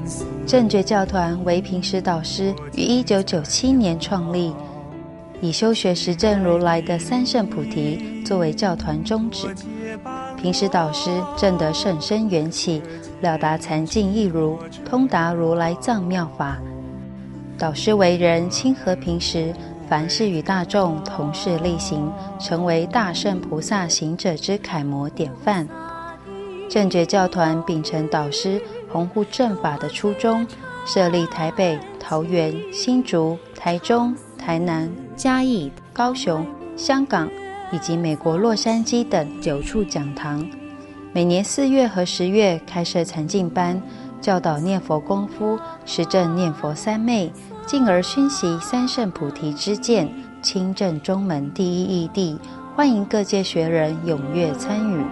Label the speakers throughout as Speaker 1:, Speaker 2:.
Speaker 1: 正觉教团为平时导师于1997年创立，以修学实证如来的三圣菩提作为教团宗旨。平时导师证得甚深缘起，了达禅境义如，通达如来藏妙法。导师为人亲和平时，凡事与大众同事力行，成为大圣菩萨行者之楷模典范。正觉教团秉承导师弘护正法的初衷，设立台北、桃园、新竹、台中、台南、嘉义、高雄、香港以及美国洛杉矶等9处讲堂。每年4月和10月开设禅净班，教导念佛功夫，实证念佛三昧，进而熏习三圣菩提之见，亲证中门第一义谛，欢迎各界学人踊跃参与。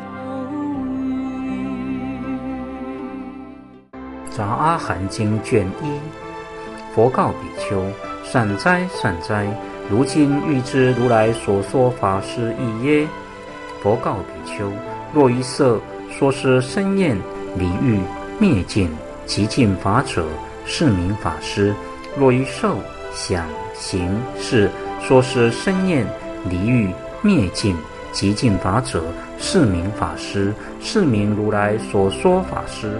Speaker 2: 杂阿含经卷1，佛告比丘：善哉善哉，如今欲知如来所说法是义耶？佛告比丘：若一色说是生厌离欲灭尽极尽法者，是名法师；若一受想行识说是生厌离欲灭尽极尽法者，是名法师，是名如来所说法师。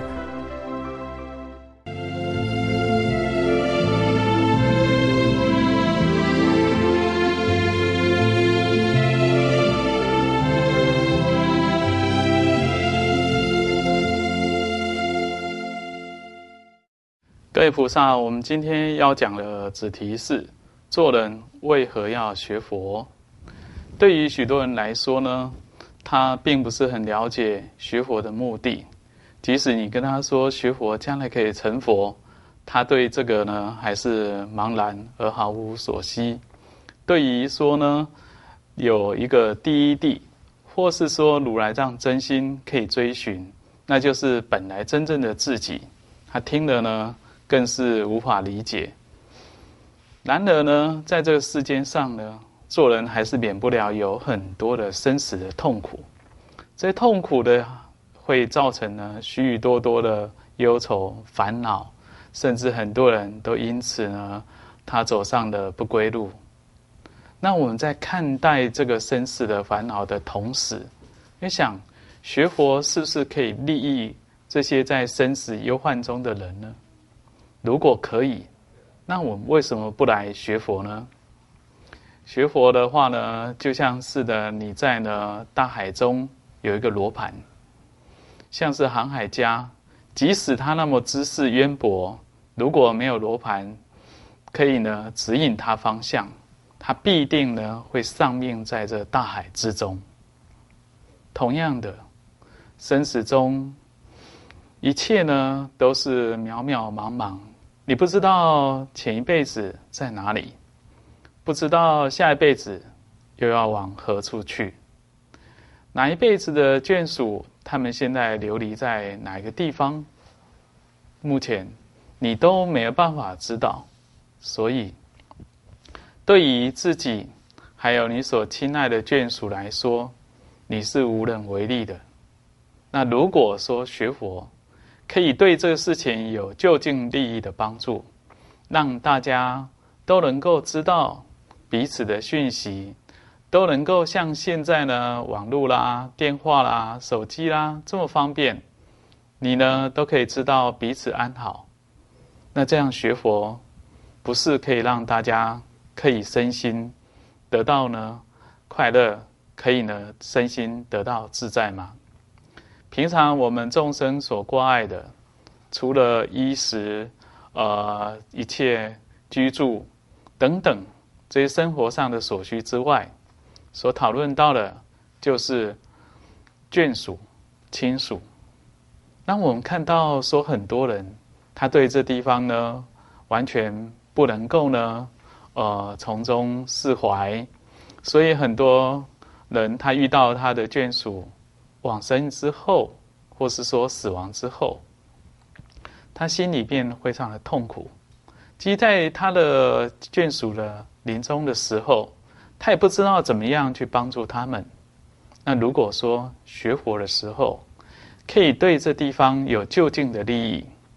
Speaker 3: 各位菩萨，我们今天要讲的主题是做人为何要学佛。对于许多人来说呢，他并不是很了解学佛的目的，即使你跟他说学佛将来可以成佛，他对这个呢还是茫然而毫无所悉。对于说呢有一个第一谛，或是说如来藏真心可以追寻，那就是本来真正的自己，他听了呢更是无法理解。然而呢，在这个世间上呢，做人还是免不了有很多的生死的痛苦。这痛苦的会造成呢许多的忧愁烦恼，甚至很多人都因此呢，他走上了不归路。那我们在看待这个生死的烦恼的同时，你想学佛是不是可以利益这些在生死忧患中的人呢？如果可以，那我们为什么不来学佛呢？学佛的话呢，就像是的你在呢大海中有一个罗盘，像是航海家，即使他那么知识渊博，如果没有罗盘可以呢指引他方向，他必定呢会丧命在这大海之中。同样的，生死中一切呢都是渺渺茫茫，你不知道前一辈子在哪里，不知道下一辈子又要往何处去，哪一辈子的眷属他们现在流离在哪一个地方，目前你都没有办法知道。所以对于自己还有你所亲爱的眷属来说，你是无能为力的。那如果说学佛可以对这个事情有就近利益的帮助，让大家都能够知道彼此的讯息，都能够像现在呢网络啦、电话啦、手机啦这么方便，你呢都可以知道彼此安好。那这样学佛不是可以让大家可以身心得到呢快乐，可以呢身心得到自在吗？平常我们众生所挂碍的，除了衣食、一切居住等等这些生活上的所需之外，所讨论到的就是眷属、亲属。那我们看到说很多人他对这地方呢完全不能够呢从中释怀，所以很多人他遇到他的眷属往生之后，或是说死亡之后，他心里面非常的痛苦。即在他的眷属的临终的时候，他也不知道怎么样去帮助他们。那如果说学佛的时候可以对这地方有就近的利益，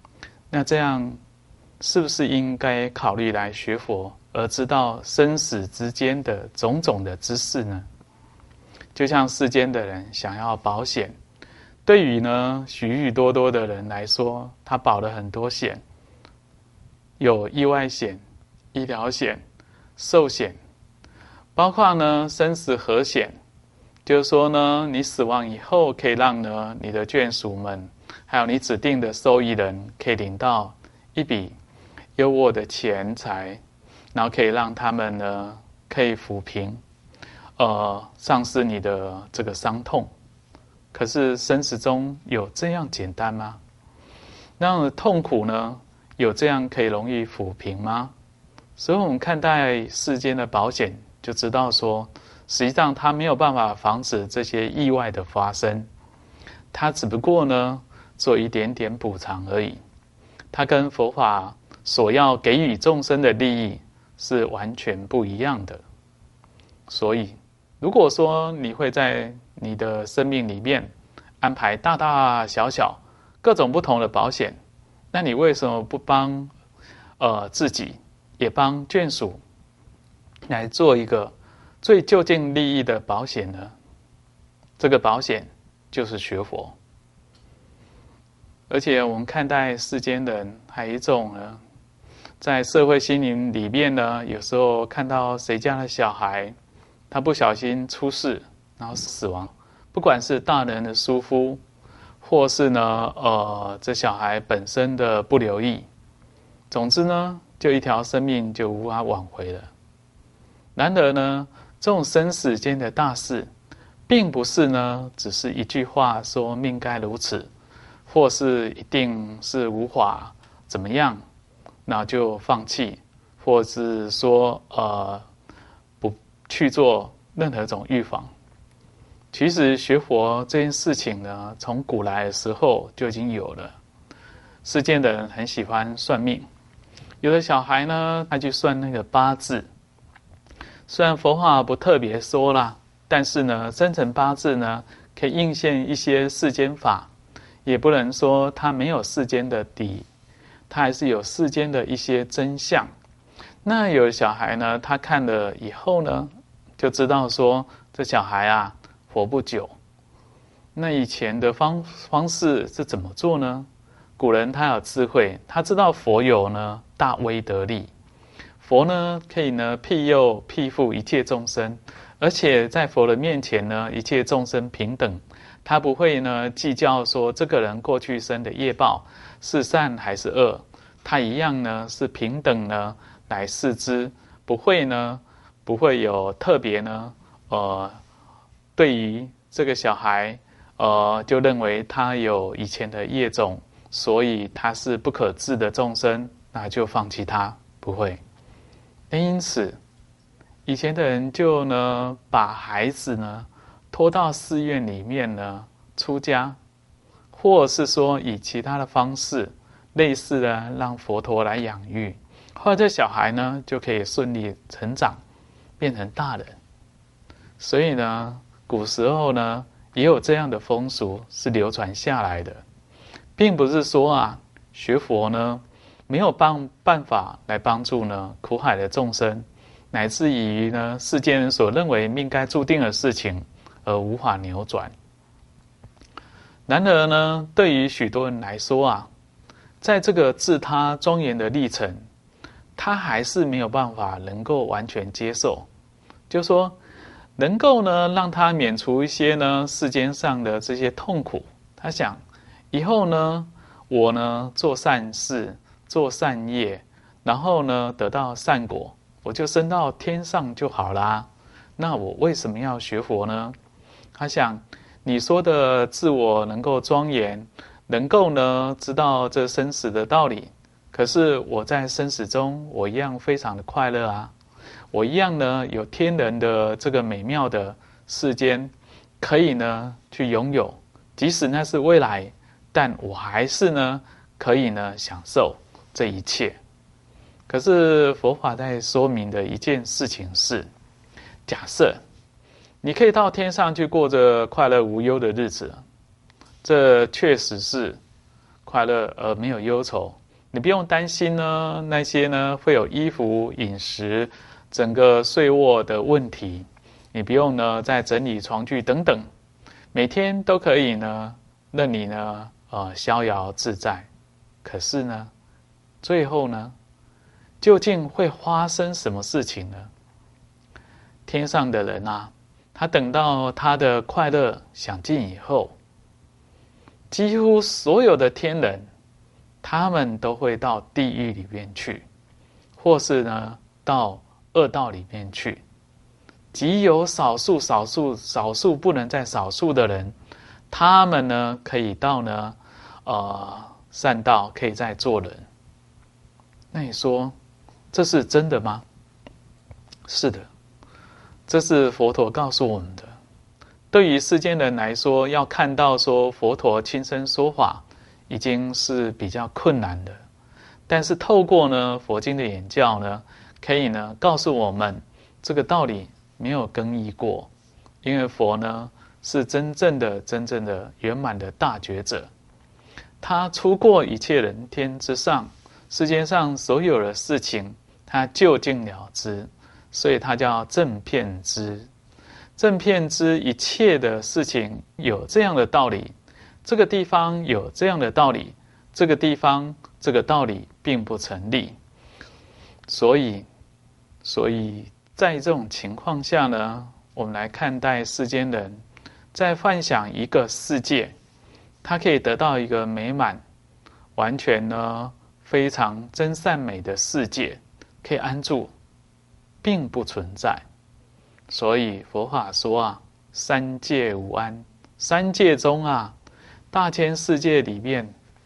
Speaker 3: 那这样是不是应该考虑来学佛，而知道生死之间的种种的知识呢？就像世间的人想要保险，对于呢许许多多的人来说，他保了很多险，有意外险、医疗险、寿险，包括呢生死和险，就是说呢你死亡以后可以让呢你的眷属们，还有你指定的受益人可以领到一笔优渥的钱财，然后可以让他们呢可以抚平丧失你的这个伤痛。可是生死中有这样简单吗？那痛苦呢有这样可以容易抚平吗？所以我们看待世间的保险，就知道说实际上它没有办法防止这些意外的发生，它只不过呢做一点点补偿而已。它跟佛法所要给予众生的利益是完全不一样的。所以如果说你会在你的生命里面安排大大小小各种不同的保险，那你为什么不帮自己也帮眷属来做一个最就近利益的保险呢？这个保险就是学佛。而且我们看待世间人还有一种呢，在社会心灵里面呢，有时候看到谁家的小孩他不小心出事然后死亡，不管是大人的疏忽，或是呢这小孩本身的不留意，总之呢就一条生命就无法挽回了。然而呢这种生死间的大事，并不是呢只是一句话说命该如此，或是一定是无法怎么样，那就放弃，或是说不去做任何一种预防。其实学佛这件事情呢，从古来的时候就已经有了。世间的人很喜欢算命，有的小孩呢，他去算那个八字。虽然佛法不特别说啦，但是呢，生辰八字呢，可以应现一些世间法，也不能说它没有世间的底，它还是有世间的一些真相。那有的小孩呢，他看了以后呢，就知道说这小孩啊活不久。那以前的方式是怎么做呢？古人他有智慧，他知道佛有呢大威德力，佛呢可以呢庇佑庇护一切众生，而且在佛的面前呢，一切众生平等，他不会呢计较说这个人过去生的业报是善还是恶，他一样呢是平等呢来视之，不会有特别呢对于这个小孩就认为他有以前的业种，所以他是不可治的众生，那就放弃他，不会。因此以前的人就呢把孩子呢拖到寺院里面呢出家，或是说以其他的方式类似的让佛陀来养育，后来这小孩呢就可以顺利成长变成大人。所以呢古时候呢也有这样的风俗是流传下来的，并不是说学佛呢没有办法来帮助呢苦海的众生，乃至于呢世间人所认为命该注定的事情而无法扭转。然而呢对于许多人来说在这个自他庄严的历程，他还是没有办法能够完全接受，就是说能够呢让他免除一些呢世间上的这些痛苦。他想以后呢我呢做善事做善业，然后呢得到善果，我就升到天上就好啦。那我为什么要学佛呢？他想你说的自我能够庄严，能够呢知道这生死的道理，可是我在生死中我一样非常的快乐我一样呢有天人的这个美妙的世间可以呢去拥有，即使那是未来，但我还是呢可以呢享受这一切。可是佛法在说明的一件事情是，假设你可以到天上去过着快乐无忧的日子，这确实是快乐而没有忧愁， 你不用担心呢那些呢会有衣服、饮食、整个睡卧的问题，你不用呢再整理床具等等，每天都可以呢任你呢逍遥自在。可是呢，最后呢，究竟会发生什么事情呢？天上的人啊，他等到他的快乐享尽以后，几乎所有的天人，他们都会到地狱里面去，或是呢到恶道里面去。极有少数不能再少数的人，他们呢可以到呢善道，可以再做人。那你说这是真的吗？是的，这是佛陀告诉我们的。对于世间人来说，要看到说佛陀亲身说法，已经是比较困难的。但是透过呢佛经的演教呢，可以呢告诉我们这个道理没有更易过，因为佛呢是真正的圆满的大觉者，他出过一切人天之上，世界上所有的事情他究竟了知，所以他叫正遍知。正遍知一切的事情有这样的道理，这个地方有这样的道理，这个地方这个道理并不成立。所以在这种情况下呢，我们来看待世间人在幻想一个世界，他可以得到一个美满完全呢非常真善美的世界可以安住，并不存在。所以佛法说啊，三界无安。三界中啊，大千世界里面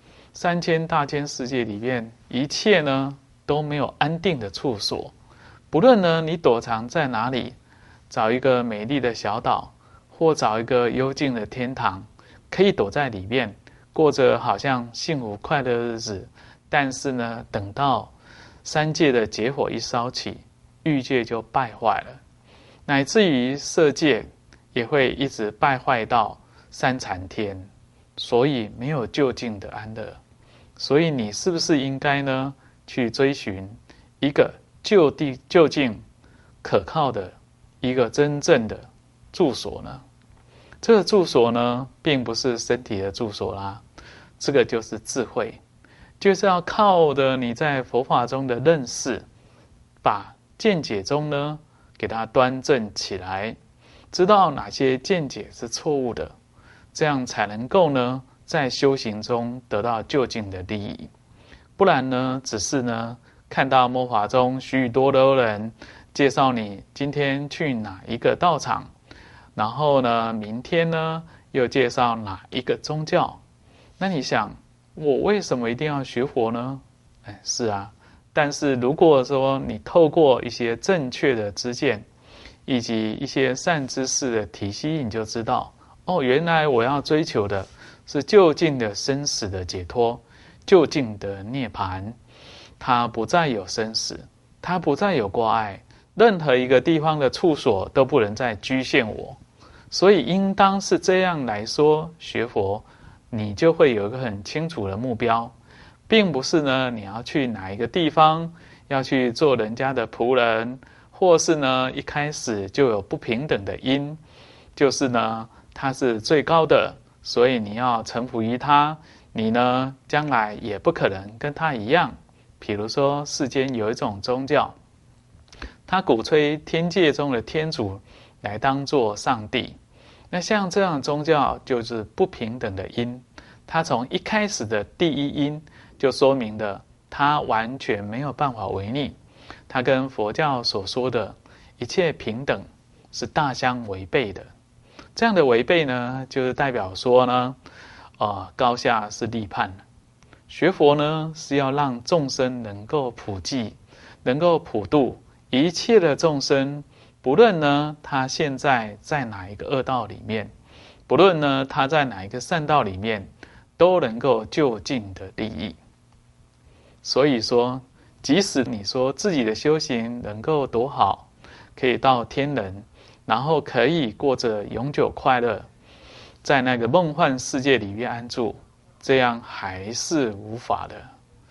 Speaker 3: ，3000大千世界里面，一切呢都没有安定的处所。不论呢你躲藏在哪里，找一个美丽的小岛，或找一个幽静的天堂，可以躲在里面，过着好像幸福快乐的日子。但是呢，等到三界的劫火一烧起，欲界就败坏了，乃至于色界也会一直败坏到三禅天，所以没有究竟的安乐。所以你是不是应该呢去追寻一个就近可靠的一个真正的住所呢？这个住所呢并不是身体的住所啦，这个就是智慧，就是要靠的你在佛法中的认识，把见解中呢给它端正起来，知道哪些见解是错误的，这样才能够呢在修行中得到究竟的利益。不然呢，只是呢看到末法中许多的人介绍你今天去哪一个道场，然后呢明天呢又介绍哪一个宗教，那你想我为什么一定要学佛呢？是啊，但是如果说你透过一些正确的知见以及一些善知识的体系，你就知道原来我要追求的是究竟的生死的解脱，究竟的涅槃，它不再有生死，它不再有挂碍，任何一个地方的处所都不能再局限我。所以应当是这样来说，学佛你就会有一个很清楚的目标，并不是呢你要去哪一个地方要去做人家的仆人，或是呢一开始就有不平等的因，就是呢他是最高的，所以你要臣服于他，你呢将来也不可能跟他一样。比如说世间有一种宗教，他鼓吹天界中的天主来当作上帝，那像这样的宗教就是不平等的因，它从一开始的第一因就说明了它完全没有办法违逆，它跟佛教所说的一切平等是大相违背的。这样的违背呢，就是代表说呢高下是立判。学佛呢是要让众生能够普济，能够普度一切的众生，不论呢他现在在哪一个恶道里面，不论呢他在哪一个善道里面，都能够就近的利益。所以说即使你说自己的修行能够多好，可以到天人，然后可以过着永久快乐，在那个梦幻世界里面安住，这样还是无法的。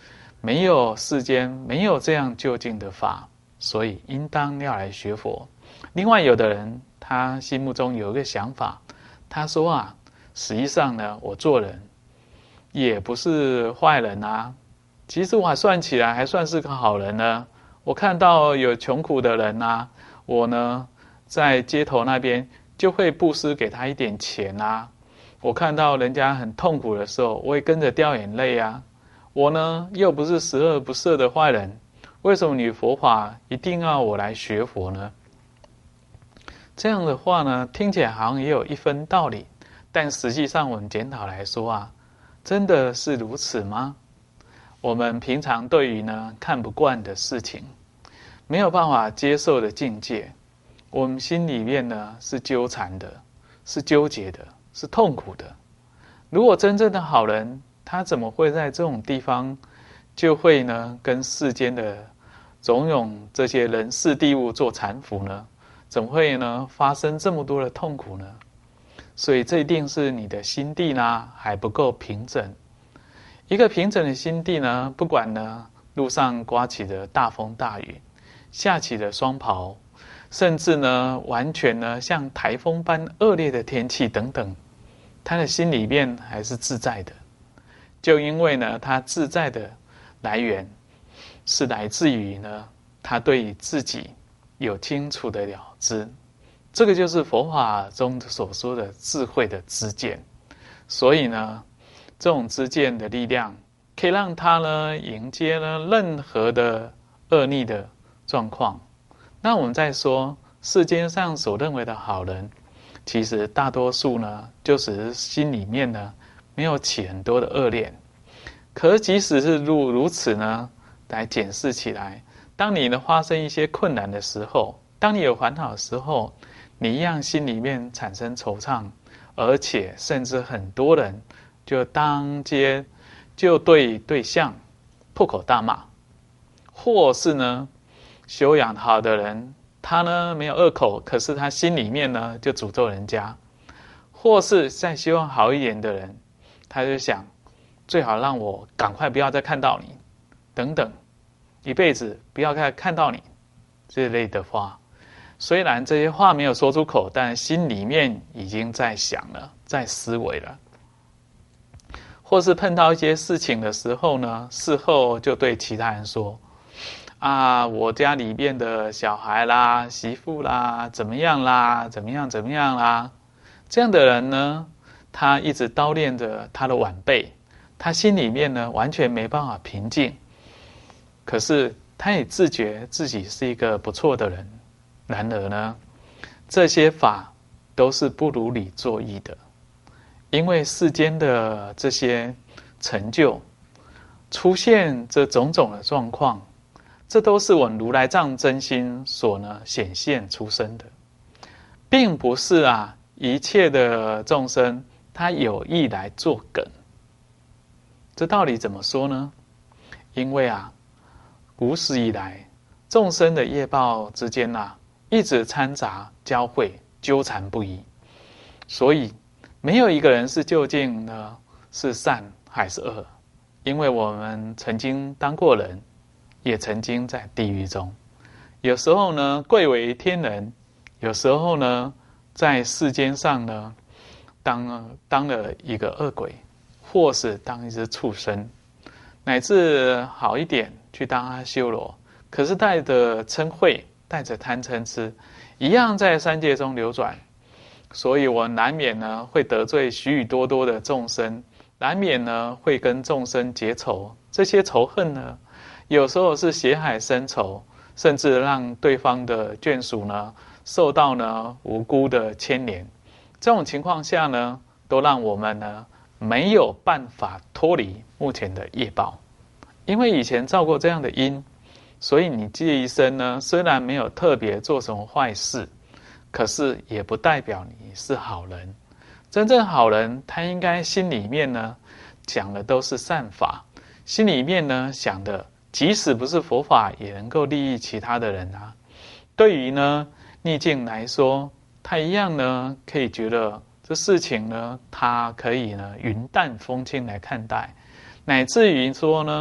Speaker 3: 没有世间没有这样究竟的法，所以应当要来学佛。另外有的人他心目中有一个想法，他说啊，实际上呢，我做人也不是坏人啊，其实我还算起来还算是个好人呢。我看到有穷苦的人啊，我呢在街头那边就会布施给他一点钱啊。我看到人家很痛苦的时候，我也跟着掉眼泪啊。我呢又不是十恶不赦的坏人，为什么你佛法一定要我来学佛呢？这样的话呢，听起来好像也有一分道理，但实际上我们检讨来说啊，真的是如此吗？我们平常对于呢看不惯的事情，没有办法接受的境界，我们心里面呢是纠缠的，是纠结的，是痛苦的。如果真正的好人，他怎么会在这种地方就会呢跟世间的种种这些人事地物做缠缚呢？怎么会呢发生这么多的痛苦呢？所以这一定是你的心地呢还不够平整。一个平整的心地呢，不管呢路上刮起的大风大雨，下起的霜雹，甚至呢完全呢像台风般恶劣的天气等等，他的心里面还是自在的。就因为呢他自在的来源是来自于呢他对自己有清楚的了知，这个就是佛法中所说的智慧的知见。所以呢这种知见的力量可以让他呢迎接呢任何的恶逆的状况。那我们再说世间上所认为的好人，其实大多数呢就只是心里面呢没有起很多的恶念。可即使是如此呢，来检视起来，当你呢发生一些困难的时候，当你有烦恼的时候，你一样心里面产生惆怅，而且甚至很多人就当街就对对象破口大骂，或是呢修养好的人，他呢没有恶口，可是他心里面呢就诅咒人家，或是再修养好一点的人，他就想最好让我赶快不要再看到你等等，一辈子不要再看到你这类的话。虽然这些话没有说出口，但心里面已经在想了，在思维了。或是碰到一些事情的时候呢，事后就对其他人说啊，我家里面的小孩啦、媳妇啦，怎么样啦，怎么样啦。这样的人呢，他一直叨念着他的晚辈，他心里面呢完全没办法平静。可是他也自觉自己是一个不错的人，然而呢，这些法都是不如理作意的。因为世间的这些成就出现这种种的状况，这都是我们如来藏真心所呢显现出生的，并不是啊一切的众生他有意来作梗。这道理怎么说呢？因为啊古始以来众生的业报之间啊一直掺杂交汇纠缠不已，所以没有一个人是究竟呢是善还是恶。因为我们曾经当过人，也曾经在地狱中，有时候呢贵为天人，有时候呢在世间上呢当了一个恶鬼，或是当一只畜生，乃至好一点去当阿修罗，可是带着嗔恚，带着贪嗔痴，一样在三界中流转。所以我难免呢会得罪许许多多的众生，难免呢会跟众生结仇。这些仇恨呢有时候是血海深仇，甚至让对方的眷属呢受到呢无辜的牵连。这种情况下呢，都让我们呢没有办法脱离目前的业报。因为以前造过这样的因，所以你这一生呢虽然没有特别做什么坏事，可是也不代表你是好人。真正好人，他应该心里面呢讲的都是善法，心里面呢想的即使不是佛法，也能够利益其他的人啊。对于呢逆境来说，他一样呢可以觉得这事情呢他可以呢云淡风轻来看待，乃至于说呢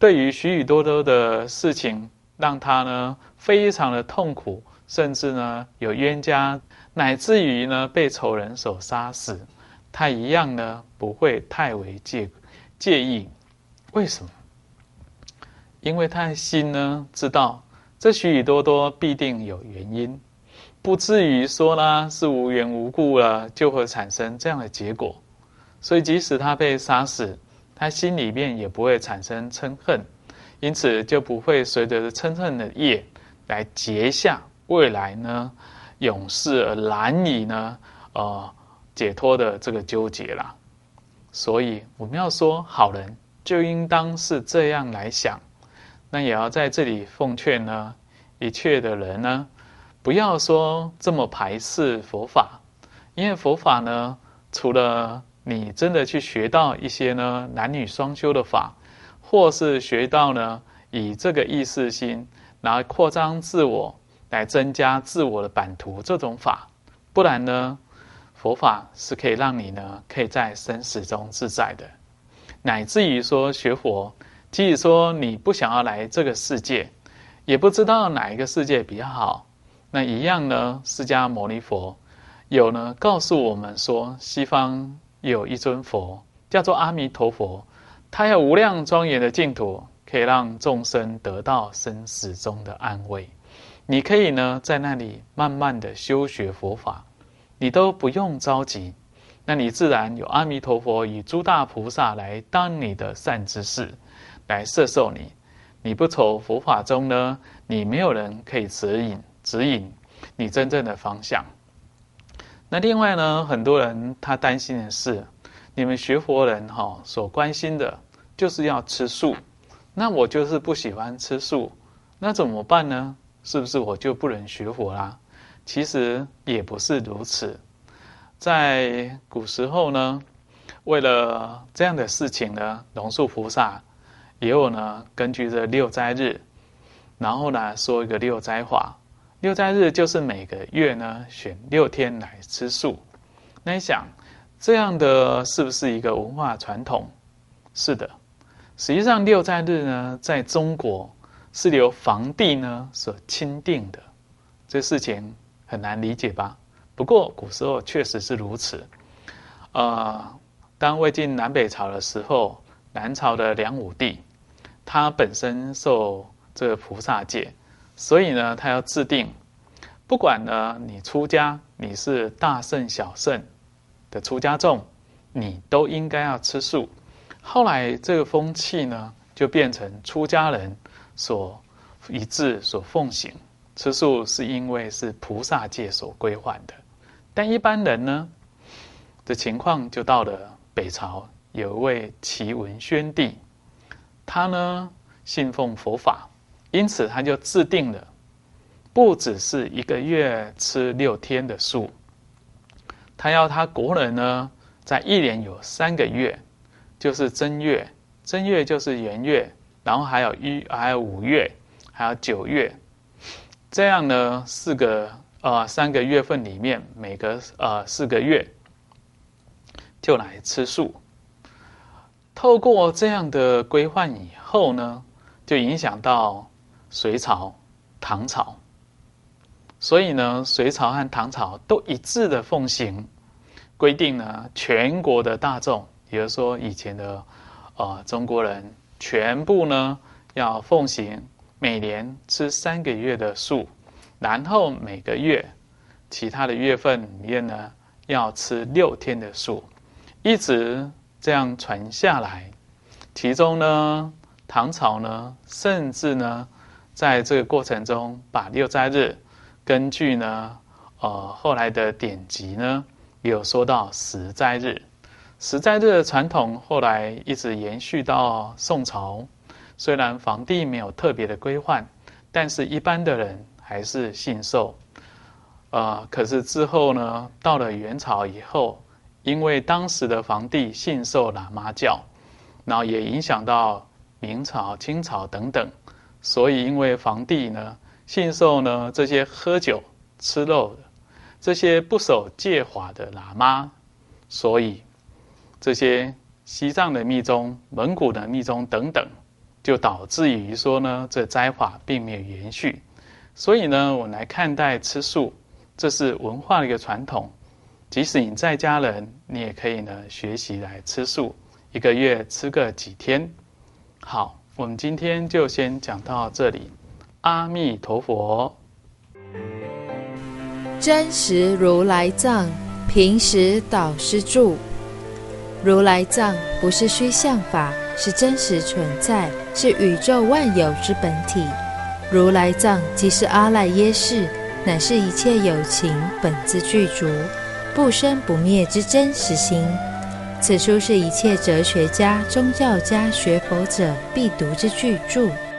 Speaker 3: 对于许许多多的事情，让他呢非常的痛苦，甚至呢有冤家，乃至于呢被仇人所杀死，他一样呢不会太为介意。为什么？因为他的心呢知道这许许多多必定有原因，不至于说呢是无缘无故了就会产生这样的结果。所以即使他被杀死，他心里面也不会产生嗔恨，因此就不会随着嗔恨的业来结下未来呢永世而难以呢解脱的这个纠结啦。所以我们要说好人就应当是这样来想。那也要在这里奉劝呢一切的人呢，不要说这么排斥佛法，因为佛法呢除了你真的去学到一些呢男女双修的法，或是学到呢以这个意识心然后扩张自我来增加自我的版图这种法，不然呢佛法是可以让你呢可以在生死中自在的。乃至于说学佛，即使说你不想要来这个世界，也不知道哪一个世界比较好，那一样呢释迦牟尼佛有呢告诉我们说，西方有一尊佛叫做阿弥陀佛，他有无量庄严的净土，可以让众生得到生死中的安慰。你可以呢在那里慢慢的修学佛法，你都不用着急，那你自然有阿弥陀佛与诸大菩萨来当你的善知识，来摄受你。你不走佛法中呢，你没有人可以指引你真正的方向。那另外呢，很多人他担心的是，你们学佛人所关心的就是要吃素，那我就是不喜欢吃素，那怎么办呢？是不是我就不能学佛啦？其实也不是如此。在古时候呢，为了这样的事情呢，龙树菩萨也有呢根据这六斋日，然后呢说一个六斋法。六斋日就是每个月呢选6天来吃素。那你想这样的是不是一个文化传统？是的。实际上六斋日呢在中国是由皇帝呢所钦定的，这事情很难理解吧？不过古时候确实是如此。当魏晋南北朝的时候，南朝的梁武帝他本身受这个菩萨戒，所以呢他要制定，不管呢你出家，你是大圣小圣的出家众，你都应该要吃素。后来这个风气呢就变成出家人所一致所奉行，吃素是因为是菩萨戒所规范的。但一般人呢的情况就到了北朝，有一位齐文宣帝，他呢信奉佛法，因此他就制定了不只是1个月吃6天的素，他要他国人呢在1年有3个月，就是正月，正月就是元月，然后还有5月，还有9月，这样呢3个月份里面，每隔4个月就来吃素。透过这样的规范以后呢，就影响到隋朝、唐朝，所以呢，隋朝和唐朝都一致的奉行，规定呢，全国的大众，也就是说以前的中国人，全部呢要奉行每年吃3个月的素，然后每个月其他的月份里面呢要吃6天的素，一直这样传下来。其中呢，唐朝呢，甚至呢，在这个过程中，把六斋日根据呢，后来的典籍呢，也有说到10斋日。10斋日的传统后来一直延续到宋朝，虽然皇帝没有特别的规范，但是一般的人还是信受。可是之后呢，到了元朝以后，因为当时的皇帝信受喇嘛教，然后也影响到明朝、清朝等等，所以因为皇帝呢信受呢这些喝酒、吃肉的这些不守戒法的喇嘛，所以这些西藏的密宗、蒙古的密宗等等， 就导致于说呢，这斋法并没有延续。所以呢，我们来看待吃素，这是文化的一个传统。即使你在家人，你也可以呢学习来吃素，1个月吃个几天。好，我们今天就先讲到这里。阿弥陀佛。
Speaker 1: 真实如来藏，平时导师著。如来藏不是虚像法，是真实存在，是宇宙万有之本体。如来藏即是阿赖耶识，乃是一切有情本自具足，不生不灭之真实心。此书是一切哲学家、宗教家、学佛者必读之巨著。